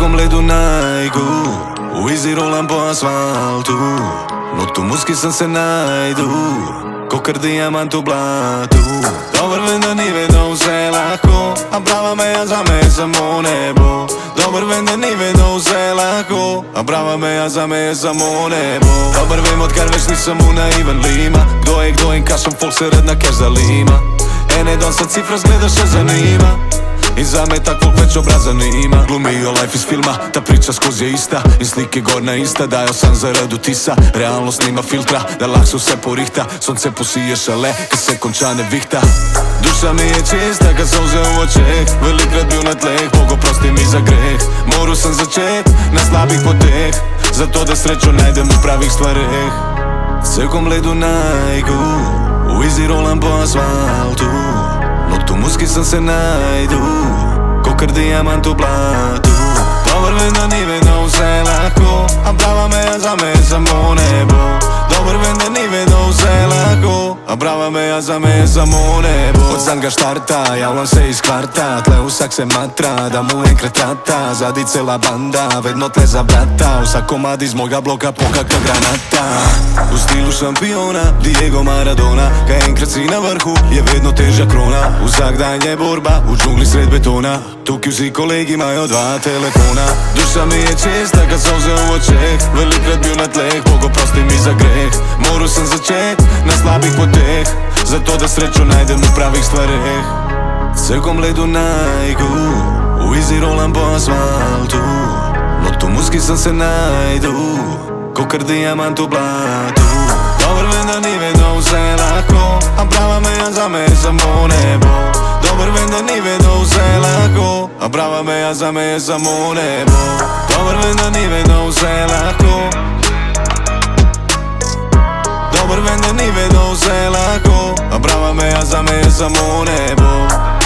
kom ledu najgu, u izi rolam po asfaltu. Notu muski sam se najdu, ko kar dijamant u blatu. Dobar vem da ni vedno vse lahko, a brava meja za me je samo nebo. Dobar vem da ni vedno vse lahko, a brava meja za me je samo nebo. Dobar vem odkar več nisem u naivan lima, kdo je in kašem folk se red na cash zalima. Ene dan sa cifra zgleda še zanima, i za me tak folk već obraz zanima. Glumio life iz filma, ta priča skroz je ista, i slike gorna ista, dajao sam zaradu tisa. Realnost nima filtra, da lakso se porihta, sonce posije šale, kad se konča ne vihta. Duša mi je čista, kad solze u očeh, velikrat bio na tleh, Bog oprosti mi za greh. Moru sam začet, na slabih poteh, zato da sreću najdem u pravih stvareh. Celkom ledu najgu, u izi rolam po asfaltu. Notu muski sam se najdu, ko kar dijamant u blatu. Dobar vem da ni vedno vse lahko, a brava meja za me je samo nebo. Dobar vem da ni vedno vse lahko, a brava meja za me je samo nebo. Od zanga štarta, javljam se iz kvarta, tle vsak se matra, da mu enkrat rata. Zadi cela banda, vedno tle za brata, vsak komad iz moga bloka pokaka granata. U stilu šampiona, Diego Maradona, kaj enkrat si na vrhu, je vedno teža krona. Vsak dan je borba, u džungli sred betona, tuki vsi kolegi imajo dva telefona. Duša mi je čista, kad solze u očeh, velikrat bio na tleh, Bog oprosti mi za greh. Moru sam začet, na slabih poteh, zato da sreću najdem u pravih stvareh. Celkom ledu najgu, u izi rolam po asfaltu. Notu muski sam se najdu, ko kar dijamant u blatu. Dobar vem da ni vedno vse lahko, a brava meja za me je samo nebo. Dobar vem da ni vedno vse lahko, a brava meja za me je samo nebo. Dobar vem da ni vedno vse lahko, dobar vem da ni vedno vse lahko, a brava meja za me je samo nebo.